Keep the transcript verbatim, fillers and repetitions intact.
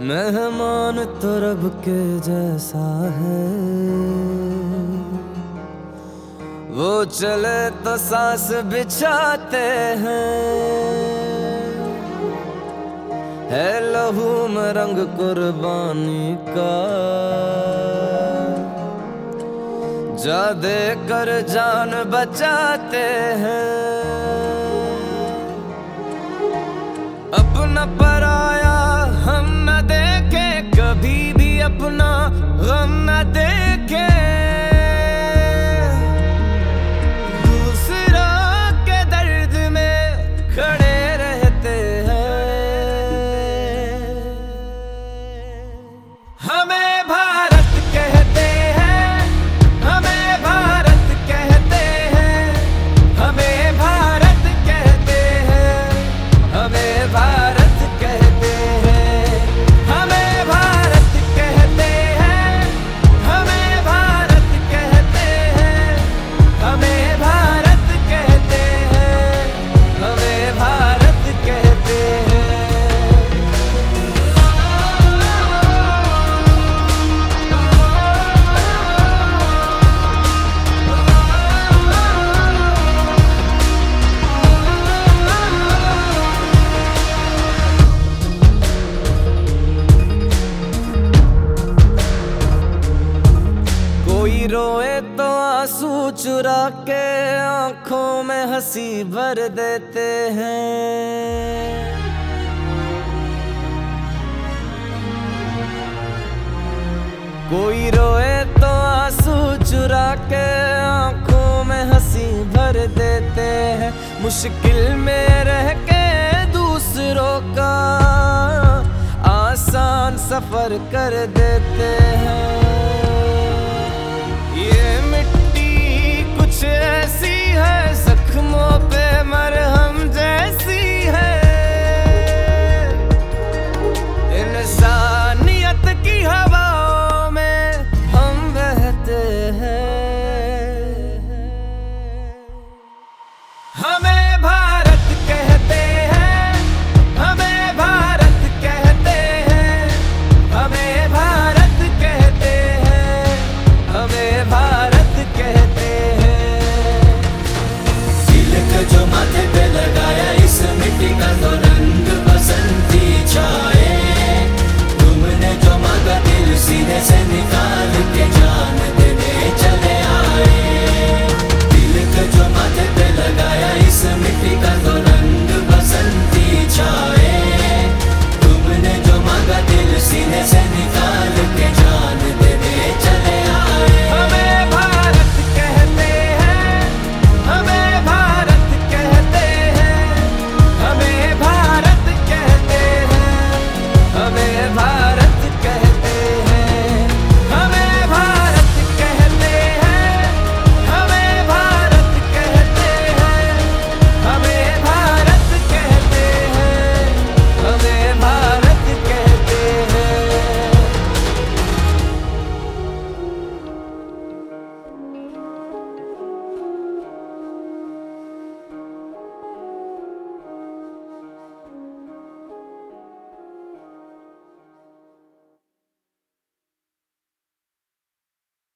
मेहमान तो रब के जैसा है, वो चले तो सांस बिछाते हैं। है लहू में रंग कुर्बानी का, जा दे कर जान बचाते हैं। अपना पराया हम न देखे, कभी भी अपना गम न देखे। दूसरा के दर्द में खड़े रहते हैं। हमें भारत कहते हैं, हमें भारत कहते हैं, हमें भारत कहते हैं, हमें भारत रोए तो आंसू चुरा के आंखों में हंसी भर देते हैं। कोई रोए तो आंसू चुरा के आंखों में हंसी भर देते हैं। मुश्किल में रह के दूसरों का आसान सफर कर देते हैं। ये मिट्टी कुछ ऐसी है, जख्मों पे मरहम